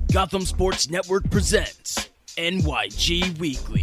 Gotham Sports Network presents NYG Weekly.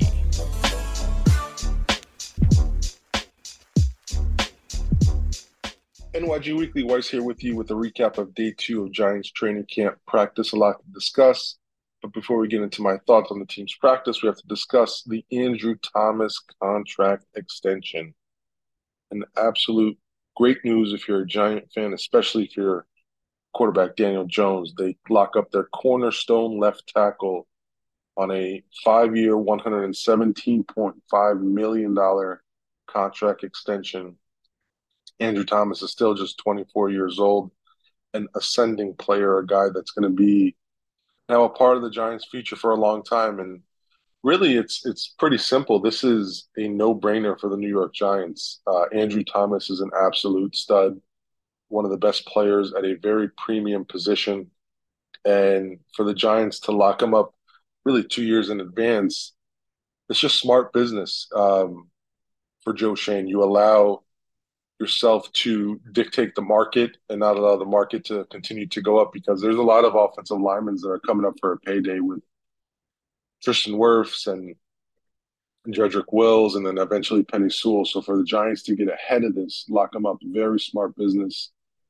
NYG Weekly, Weiss here with you with a recap of day 2 of Giants training camp practice. A lot to discuss, but before we get into my thoughts on the team's practice, we have to discuss the Andrew Thomas contract extension. An absolute great news if you're a Giant fan, especially if you're quarterback Daniel Jones. They lock up their cornerstone left tackle on a 5-year, $117.5 million contract extension. Andrew Thomas is still just 24 years old, an ascending player, a guy that's going to be now a part of the Giants' future for a long time. And really, it's pretty simple. This is a no-brainer for the New York Giants. Andrew Thomas is an absolute stud, one of the best players at a very premium position. And for the Giants to lock him up really 2 years in advance, it's just smart business for Joe Schoen. You allow yourself to dictate the market and not allow the market to continue to go up, because there's a lot of offensive linemen that are coming up for a payday with Tristan Wirfs and Jedrick Wills and then eventually Penei Sewell. So for the Giants to get ahead of this, lock them up, very smart business.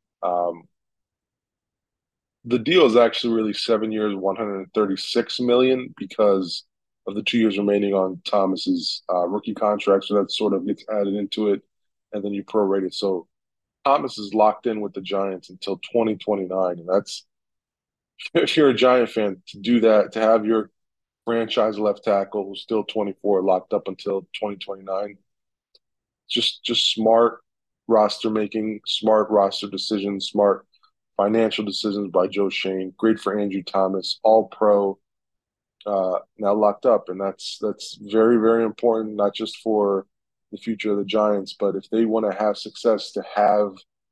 The deal is actually really 7 years, $136 million, because of the 2 years remaining on Thomas's rookie contract. So that sort of gets added into it, and then you prorate it. So Thomas is locked in with the Giants until 2029. And that's, if you're a Giant fan, to do that, to have your franchise left tackle who's still 24 locked up until 2029, just smart roster making, smart roster decisions, smart financial decisions by Joe Schoen. Great for Andrew Thomas, all pro, now locked up. And that's very, very important, not just for the future of the Giants, but if they want to have success, to have,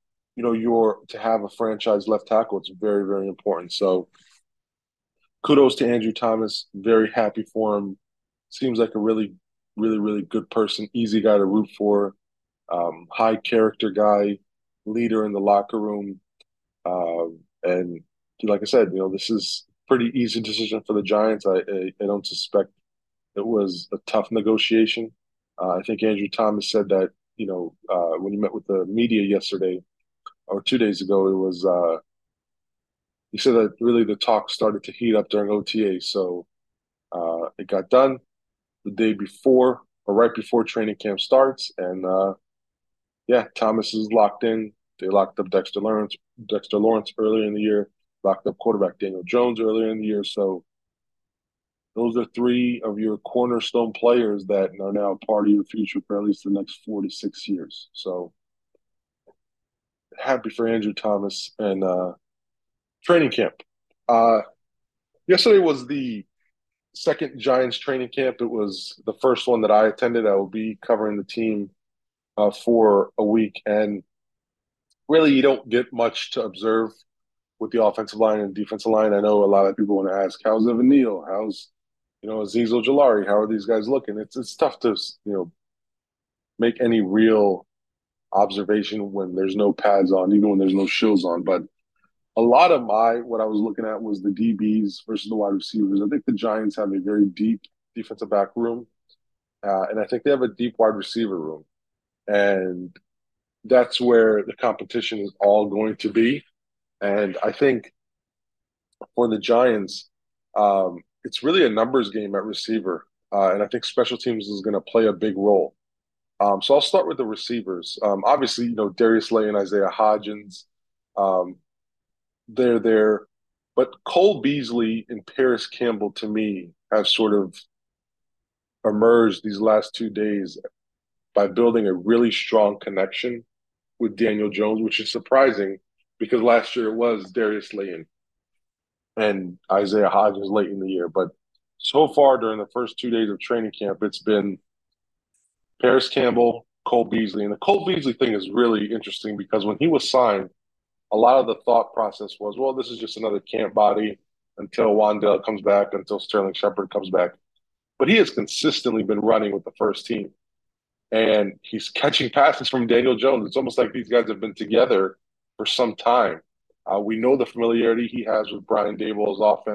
to have a franchise left tackle, it's very, very important. So kudos to Andrew Thomas. Very happy for him. Seems like a really, really, really good person, easy guy to root for, high character guy, leader in the locker room. And like I said, this is a pretty easy decision for the Giants. I don't suspect it was a tough negotiation. I think Andrew Thomas said that, when he met with the media yesterday or 2 days ago, it was, he said that really the talk started to heat up during OTA. So it got done the day before or right before training camp starts. And Thomas is locked in. They locked up Dexter Lawrence earlier in the year, locked up quarterback Daniel Jones earlier in the year. So those are three of your cornerstone players that are now part of your future for at least the next 4 to 6 years. So happy for Andrew Thomas and training camp. Yesterday was the second Giants training camp. It was the first one that I attended. I will be covering the team for a week. And really, you don't get much to observe with the offensive line and defensive line. I know a lot of people want to ask, how's Evan Neal? How's, Azeez Ojulari? How are these guys looking? It's tough to, make any real observation when there's no pads on, even when there's no shoes on. But a lot of what I was looking at was the DBs versus the wide receivers. I think the Giants have a very deep defensive back room, and I think they have a deep wide receiver room. And that's where the competition is all going to be. And I think for the Giants, it's really a numbers game at receiver. And I think special teams is going to play a big role. So I'll start with the receivers. Obviously, Darius Slay and Isaiah Hodgins, they're there. But Cole Beasley and Paris Campbell, to me, have sort of emerged these last 2 days by building a really strong connection with Daniel Jones, which is surprising because last year it was Darius Slay and Isaiah Hodgins late in the year. But so far during the first 2 days of training camp, it's been Paris Campbell, Cole Beasley. And the Cole Beasley thing is really interesting because when he was signed, a lot of the thought process was, well, this is just another camp body until Wan'Dale comes back, until Sterling Shepard comes back. But he has consistently been running with the first team. And he's catching passes from Daniel Jones. It's almost like these guys have been together for some time. We know the familiarity he has with Brian Daboll's offense.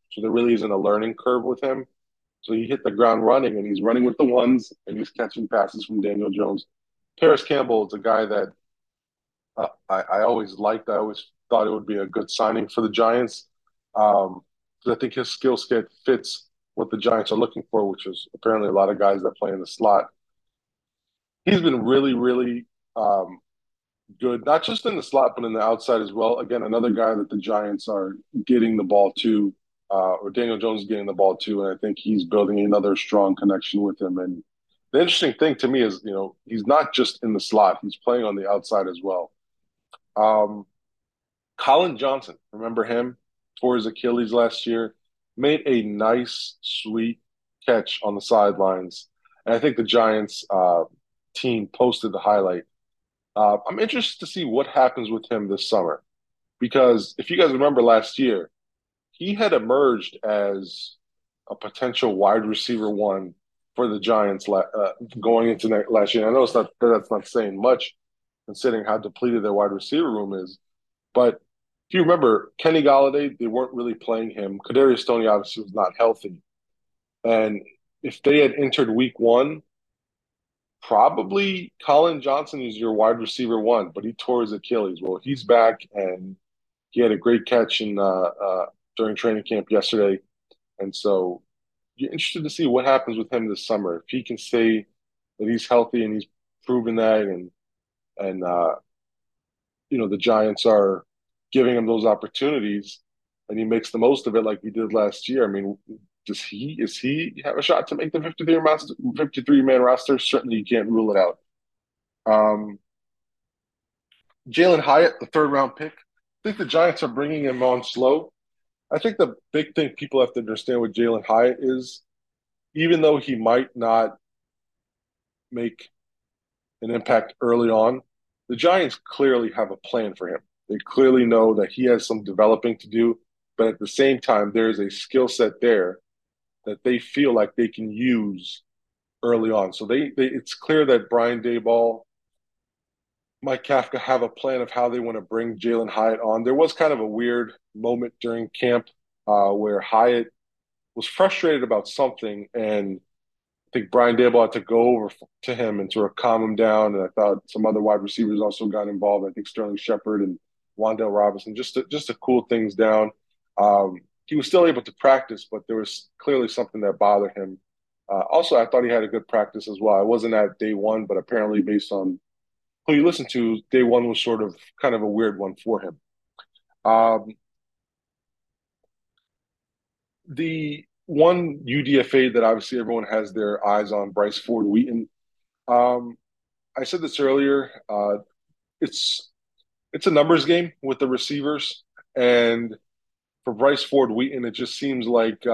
so there really isn't a learning curve with him. So he hit the ground running, and he's running with the ones, and he's catching passes from Daniel Jones. Paris Campbell is a guy that I always liked. I always thought it would be a good signing for the Giants. I think his skill set fits what the Giants are looking for, which is apparently a lot of guys that play in the slot. He's been really, really good, not just in the slot, but in the outside as well. Again, another guy that the Giants are getting the ball to, or Daniel Jones is getting the ball to, and I think he's building another strong connection with him. And the interesting thing to me is, he's not just in the slot; he's playing on the outside as well. Um, Colin Johnson, remember him? Tore his Achilles last year, made a nice, sweet catch on the sidelines. And I think the Giants team posted the highlight. I'm interested to see what happens with him this summer because if you guys remember last year, he had emerged as a potential wide receiver one for the Giants going into last year. And I know that's not saying much considering how depleted their wide receiver room is, but if you remember, Kenny Golladay, they weren't really playing him. Kadarius Toney obviously was not healthy, and if they had entered Week 1, probably Colin Johnson is your wide receiver one, but he tore his Achilles. Well, he's back, and he had a great catch during training camp yesterday, and so you're interested to see what happens with him this summer. If he can say that he's healthy and he's proven that, and the Giants are giving him those opportunities, and he makes the most of it like he did last year. I mean, is he have a shot to make the 53 man roster? Certainly, you can't rule it out. Um, Jalen Hyatt, the third round pick. I think the Giants are bringing him on slow. I think the big thing people have to understand with Jalen Hyatt is even though he might not make an impact early on, the Giants clearly have a plan for him. They clearly know that he has some developing to do, but at the same time, there's a skill set there that they feel like they can use early on. So it's clear that Brian Daboll, Mike Kafka have a plan of how they want to bring Jalen Hyatt on. There was kind of a weird moment during camp where Hyatt was frustrated about something, and I think Brian Daboll had to go over to him and sort of calm him down. And I thought some other wide receivers also got involved. I think Sterling Shepard and Wan'Dale Robinson just to cool things down. He was still able to practice, but there was clearly something that bothered him. Also, I thought he had a good practice as well. I wasn't at day one, but apparently, based on who you listen to, day one was sort of kind of a weird one for him. Um, the one UDFA that obviously everyone has their eyes on, Bryce Ford Wheaton. Um, I said this earlier. It's it's a numbers game with the receivers, and for Bryce Ford Wheaton, it just seems like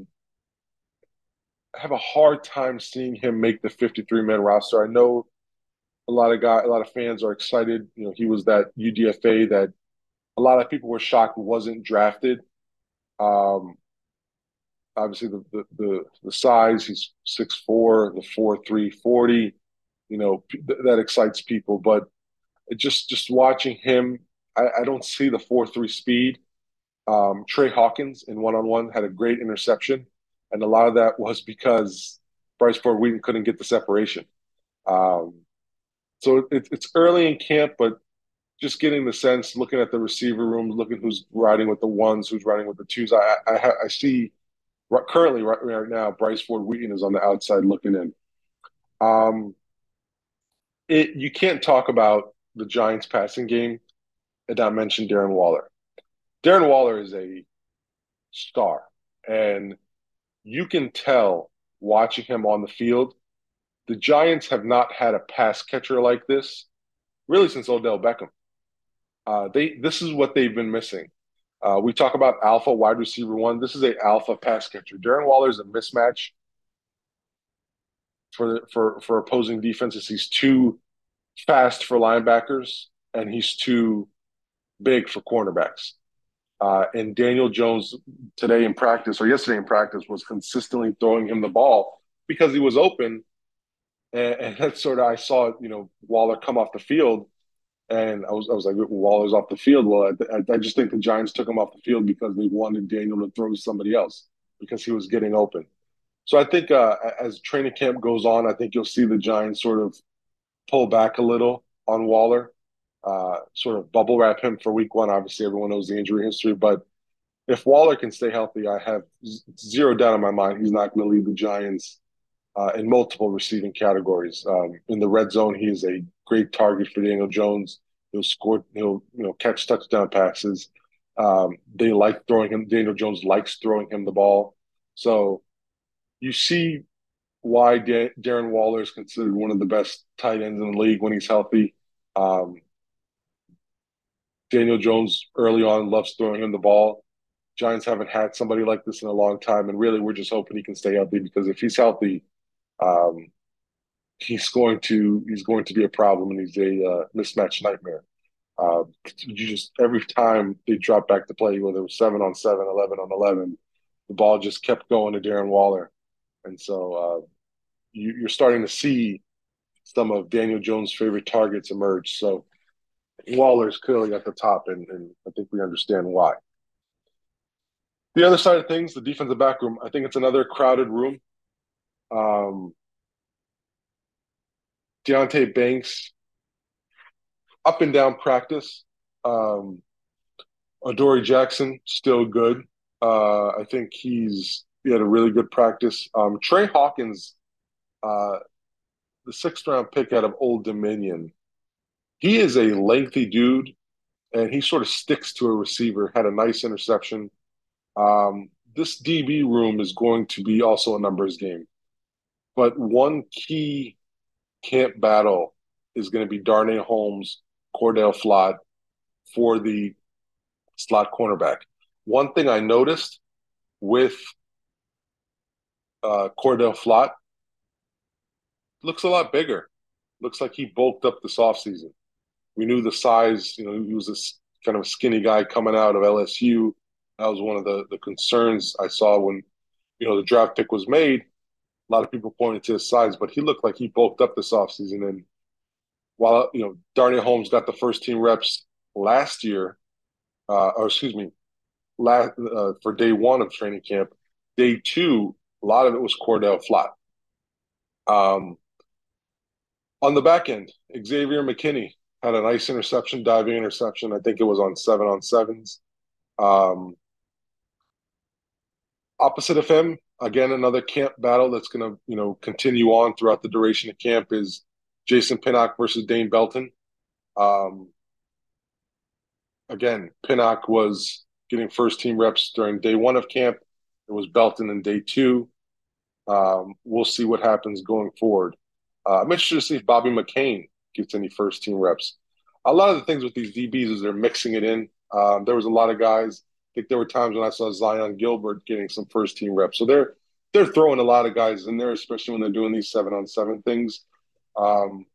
I have a hard time seeing him make the 53 man roster. I know a lot of fans are excited. He was that UDFA that a lot of people were shocked wasn't drafted. Um, Obviously, the size, he's 6'4", the 4'3", 40. That excites people. But just watching him, I don't see the 4'3" speed. Trey Hawkins in one-on-one had a great interception, and a lot of that was because Bryce Ford Wheaton couldn't get the separation. Um, so it's early in camp, but just getting the sense, looking at the receiver room, looking who's riding with the ones, who's riding with the twos. I see currently right now Bryce Ford Wheaton is on the outside looking in. Um, you can't talk about the Giants passing game and not mention Darren Waller. Darren Waller is a star, and you can tell watching him on the field. The Giants have not had a pass catcher like this really since Odell Beckham. This is what they've been missing. We talk about alpha wide receiver one. This is a alpha pass catcher. Darren Waller is a mismatch for opposing defenses. He's too fast for linebackers, and he's too big for cornerbacks. And Daniel Jones today in practice or yesterday in practice was consistently throwing him the ball because he was open. And that's sort of I saw Waller come off the field, And I was like, Waller's off the field. Well, I just think the Giants took him off the field because they wanted Daniel to throw to somebody else because he was getting open. So I think as training camp goes on, I think you'll see the Giants sort of pull back a little on Waller, sort of bubble wrap him for week one. Obviously, everyone knows the injury history, but if Waller can stay healthy, I have zero doubt in my mind he's not going to lead the Giants in multiple receiving categories. In the red zone, he is a great target for Daniel Jones. He'll score. He'll catch touchdown passes. They like throwing him. Daniel Jones likes throwing him the ball. So you see why Darren Waller is considered one of the best tight ends in the league when he's healthy. Um, Daniel Jones early on loves throwing him the ball. Giants haven't had somebody like this in a long time, and really, we're just hoping he can stay healthy because if he's healthy, um, he's going to be a problem, and he's a mismatch nightmare. You just every time they drop back to play, whether it was 7-on-7, 11-on-11, the ball just kept going to Darren Waller, and so you're starting to see some of Daniel Jones' favorite targets emerge. So Waller's clearly at the top, and I think we understand why. The other side of things, the defensive back room, I think it's another crowded room. Um, Deontay Banks, up and down practice. Um, Adoree Jackson, still good. I think he had a really good practice. Trey Hawkins, uh, the sixth round pick out of Old Dominion, he is a lengthy dude, and he sort of sticks to a receiver. Had a nice interception. This DB room is going to be also a numbers game, but one key camp battle is going to be Darnay Holmes, Cordell Flott for the slot cornerback. One thing I noticed with Cordell Flott, looks a lot bigger. Looks like he bulked up this offseason. We knew the size. He was this kind of skinny guy coming out of LSU. That was one of the concerns I saw when the draft pick was made. A lot of people pointed to his size, but he looked like he bulked up this offseason. And while Darnay Holmes got the first team reps last year, or excuse me, for day one of training camp, day two, a lot of it was Cordell Flott. On the back end, Xavier McKinney had a nice interception, diving interception. I think it was on 7-on-7s. Um, Opposite of him, again, another camp battle that's going to continue on throughout the duration of camp is Jason Pinnock versus Dane Belton. Um, Again, Pinnock was getting first team reps during day one of camp. It was Belton in day two. We'll see what happens going forward. I'm interested to see if Bobby McCain gets any first team reps. A lot of the things with these DBs is they're mixing it in. There was a lot of guys. I think there were times when I saw Zion Gilbert getting some first team reps. So they're throwing a lot of guys in there, especially when they're doing these 7-on-7 things. Um,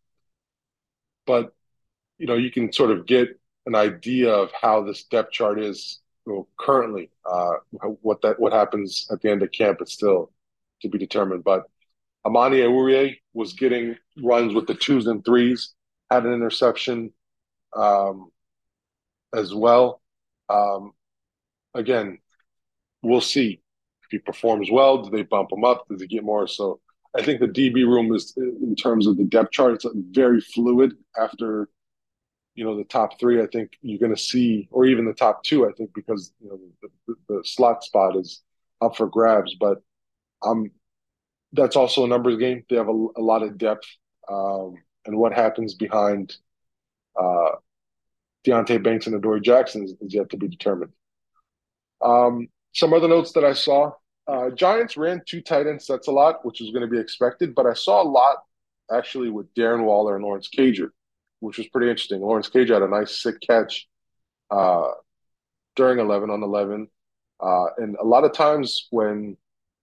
but you can sort of get an idea of how this depth chart is currently. What happens at the end of camp is still to be determined. But Amani Aurier was getting runs with the twos and threes, had an interception um, as well. Um, Again, we'll see if he performs well. Do they bump him up? Does he get more? So I think the DB room is, in terms of the depth chart, it's very fluid after the top three. I think you're going to see, or even the top two. I think because the slot spot is up for grabs, but that's also a numbers game. They have a lot of depth, and what happens behind uh, Deontay Banks and Adoree Jackson is yet to be determined. Some other notes that I saw: Giants ran two tight end sets a lot, which was going to be expected, but I saw a lot actually with Darren Waller and Lawrence Cager, which was pretty interesting. Lawrence Cager had a nice sick catch uh, during 11-on-11, and a lot of times when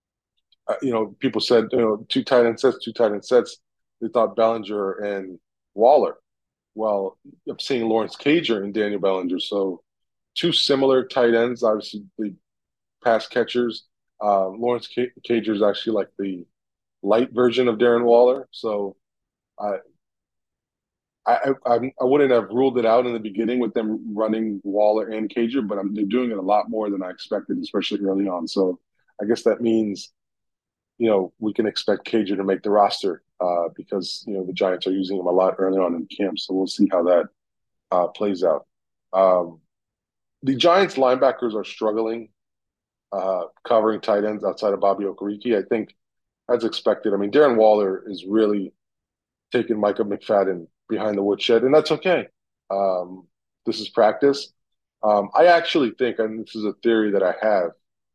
people said, two tight end sets, two tight end sets. They thought Bellinger and Waller. Well, I'm seeing Lawrence Cager and Daniel Bellinger. So two similar tight ends, obviously the pass catchers. Lawrence Cager is actually like the light version of Darren Waller. So I I wouldn't have ruled it out in the beginning with them running Waller and Cager, but they're doing it a lot more than I expected, especially early on. So I guess that means we can expect Cager to make the roster because the Giants are using him a lot early on in camp. So we'll see how that plays out. Um, the Giants linebackers are struggling covering tight ends outside of Bobby Okereke. I think as expected. I mean, Darren Waller is really taking Micah McFadden behind the woodshed, and that's okay. Um, this is practice. I actually think, and this is a theory that I have,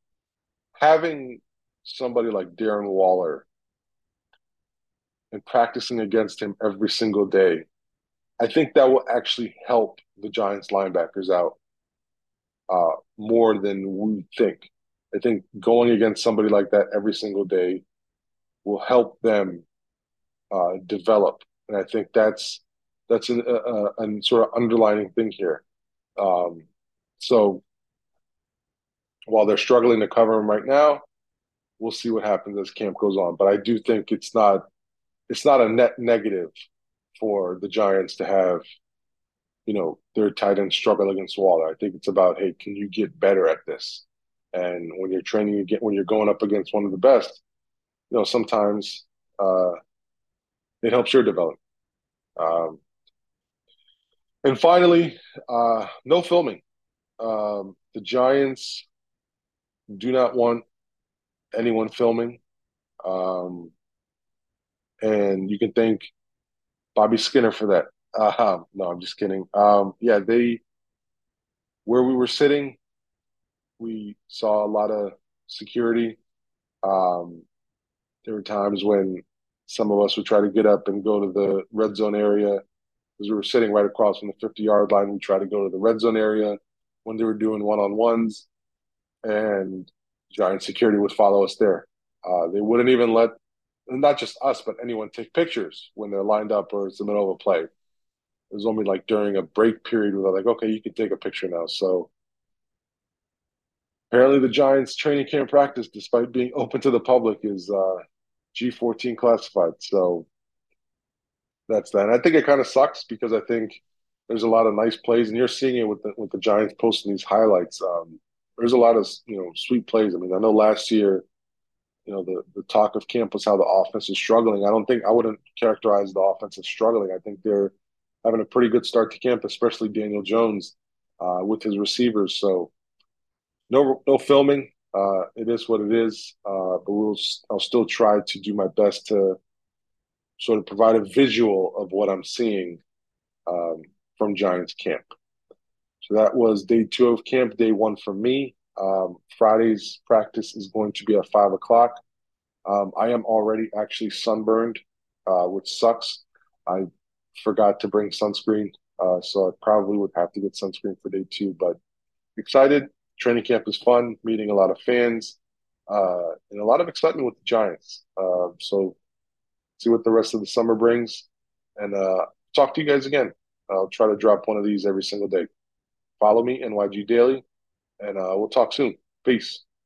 having somebody like Darren Waller and practicing against him every single day, I think that will actually help the Giants linebackers out more than we think. I think going against somebody like that every single day will help them develop, and I think that's a sort of underlining thing here. Um, so while they're struggling to cover him right now, we'll see what happens as camp goes on. But I do think it's not a net negative for the Giants to have their tight end struggle against Waller. I think it's about, hey, can you get better at this? And when you're training again, when you're going up against one of the best, sometimes uh, it helps your development. Um, and finally, no filming. The Giants do not want anyone filming. Um, and you can thank Bobby Skinner for that. No, I'm just kidding. Yeah, where we were sitting, we saw a lot of security. Um, there were times when some of us would try to get up and go to the red zone area because we were sitting right across from the 50-yard line. We tried to go to the red zone area when they were doing one-on-ones, and Giant security would follow us there. They wouldn't even let, not just us, but anyone take pictures when they're lined up or it's the middle of a play. It was only like during a break period where they're like, okay, you can take a picture now. So apparently the Giants training camp practice, despite being open to the public, is G14 classified. So that's that. And I think it kind of sucks because I think there's a lot of nice plays, and you're seeing it with the Giants posting these highlights. There's a lot of sweet plays. I mean, I know last year, the talk of camp was how the offense is struggling. I wouldn't characterize the offense as struggling. I think they're having a pretty good start to camp, especially Daniel Jones with his receivers. So no filming. It is what it is. But I'll still try to do my best to sort of provide a visual of what I'm seeing um, from Giants camp. So that was day 2 of camp, day 1 for me. Friday's practice is going to be at 5 o'clock. I am already actually sunburned, which sucks. I forgot to bring sunscreen, so I probably would have to get sunscreen for day 2. But excited. Training camp is fun. Meeting a lot of fans, and a lot of excitement with the Giants. So see what the rest of the summer brings, and talk to you guys again. I'll try to drop one of these every single day. Follow me, NYG Daily, and we'll talk soon. Peace.